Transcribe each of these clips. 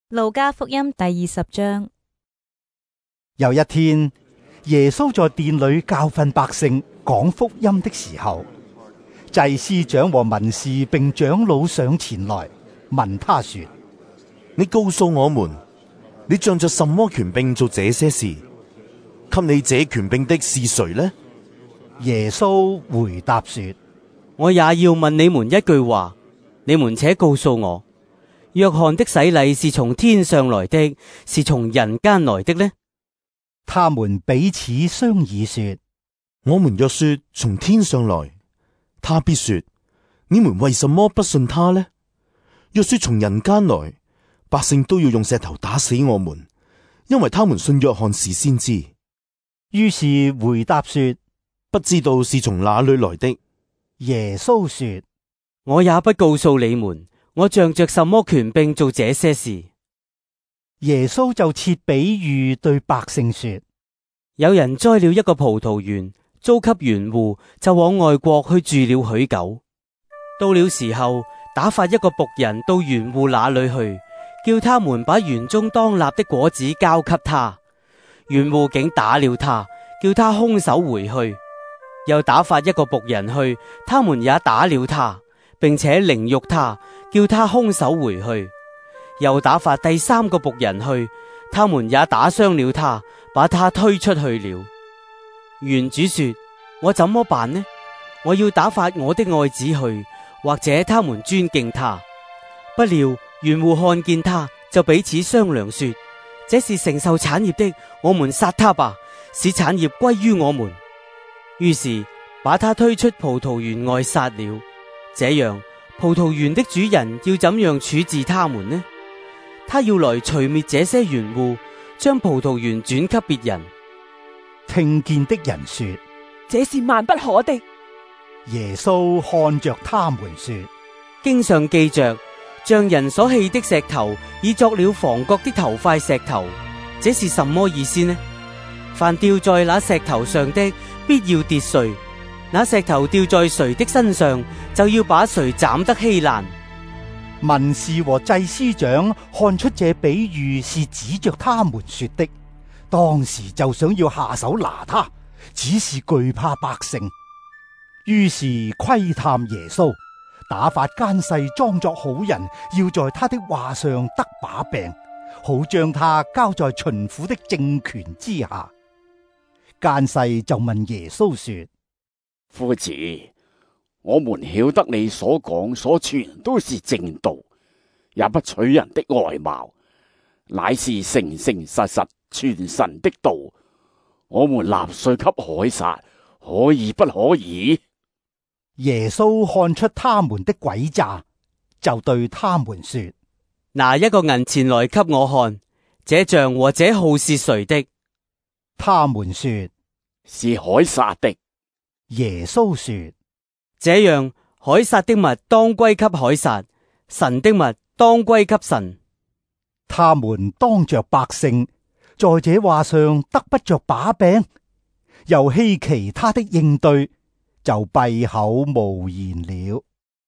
路加福音第20章。 有一天，耶穌在殿裏教訓百姓講福音的時候，祭司長和文士並長老上前來問他說： 你告訴我們，你仗着什麼權柄做這些事？給你這權柄的是誰呢？ 耶穌回答說： 我也要問你們一句話，你們且告訴我，約翰的洗禮是從天上來的，是從人間來的呢？ 他們彼此商議說： 我們若說從天上來，他必說：你們為什麼不信他呢？若說從人間來，百姓都要用石頭打死我們，因為他們信約翰是先知。 於是回答說： 不知道是從哪裏來的。 耶穌說： 我也不告訴你們，我仗着什麼權柄做這些事。 耶穌就設比喻對百姓說： 有人栽了一個葡萄園，租給園戶，就往外國去住了許久。到了時候，打發一個僕人到園戶那裏去，叫他們把園中當納的果子交給他。園戶竟打了他，叫他空手回去。又打發一個僕人去，他們也打了他，並且凌辱他，叫他空手回去。又打發第三個僕人去，他們也打傷了他，把他推出去了。園主說：我怎麼辦呢？我要打發我的愛子去，或者他們尊敬他。不料園戶看見他，就彼此商量說：這是承受產業的，我們殺他吧，使產業歸於我們。於是把他推出葡萄園外殺了。這樣葡萄園的主人要怎樣處置他們呢？他要來除滅這些園戶，將葡萄園轉給別人。 聽見的人說： 這是萬不可的。 耶穌看着他們說： 經上記着，匠人所棄的石頭，已作了房角的頭塊石頭。這是什麼意思呢？凡掉在那石頭上的，必要跌碎；那石頭掉在誰的身上，就要把誰斬得稀爛。 文士和祭司長看出這比喻是指着他們說的，當時就想要下手拿他，只是懼怕百姓，於是窺探耶穌，打發奸細裝作好人，要在他的話上得把柄，好將他交在巡撫的政權之下。奸細就問耶穌說： 夫子，我們曉得你所講所傳都是正道，也不取人的外貌，乃是誠誠實實傳神的道。我們納稅給凱撒，可以不可以？ 耶穌看出他們的詭詐，就對他們說： 拿一個銀錢來給我看，這像和這號是誰的？ 他們說： 是凱撒的。 耶穌說： 這樣，凱撒的物當歸給凱撒，神的物當歸給神。 他們當着百姓，在這話上得不着把柄，又稀奇他的應對，就閉口無言了。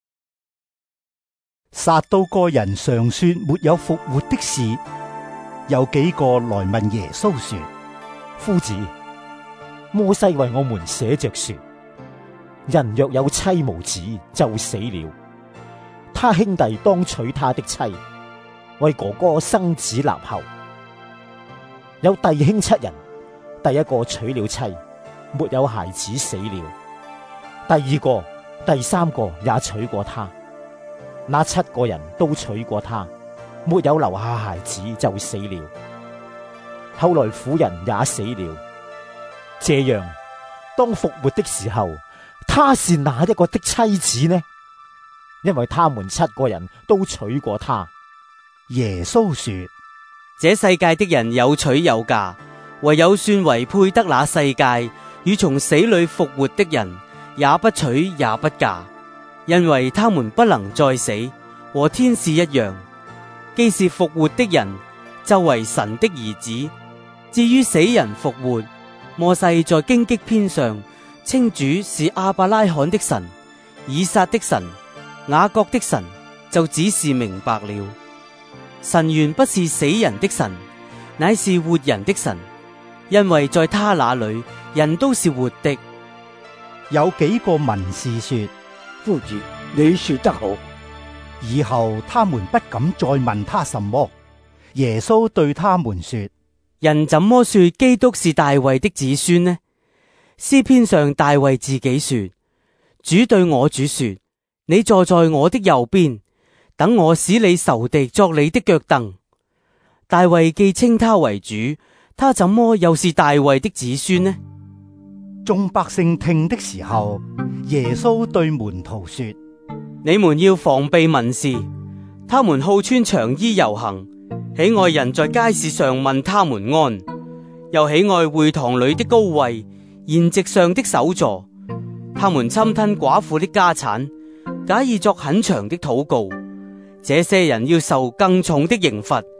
撒都該人常說沒有復活的事，有幾個來問耶穌說： 夫子，摩西為我們寫着說，人若有妻無子就死了，他兄弟當娶他的妻，為哥哥生子立後。有弟兄7人，第一個娶了妻，沒有孩子死了，第二個、第三個也娶過他，那7個人都娶過他，沒有留下孩子就死了。後來婦人也死了。這樣，當復活的時候，他是哪一個的妻子呢？因為他們7個人都娶過他。 耶穌說： 這世界的人有娶有嫁，唯有算為配得那世界與從死裏復活的人，也不娶也不嫁，因為他們不能再死，和天使一樣。既是復活的人，就為神的兒子。至於死人復活，摩西在荊棘篇上稱主是亞伯拉罕的神、以撒的神、雅各的神，就只是明白了。 神原不是死人的神，乃是活人的神，因為在他那裏人都是活的。 有幾個文士說： 夫子，你說得好。 以後他們不敢再問他什麼。耶穌對他們說： 人怎麼說基督是大衛的子孫呢？詩篇上大衛自己說：主對我主說，你坐在我的右邊，等我使你仇敵作你的腳凳。大衛既稱他為主，他怎麼又是大衛的子孫呢？ 眾百姓聽的時候，耶穌對門徒說： 你們要防備文士，他們好穿長衣遊行，喜愛人在街市上問他們安，又喜愛會堂裏的高位、筵席上的首座。他們侵吞寡婦的家產，假意作很長的禱告。這些人要受更重的刑罰，